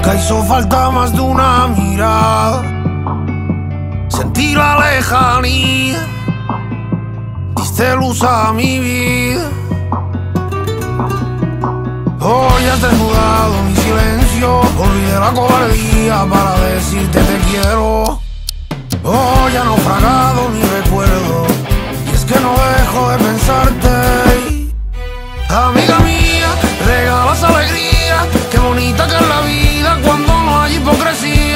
nunca hizo falta más de una mirada, sentir la lejanía, diste luz a mi vida. Hoy has desnudado mi silencio, olvidé la cobardía para decirte te quiero. Hoy ha naufragado mi recuerdo, y es que no dejo de pensarte.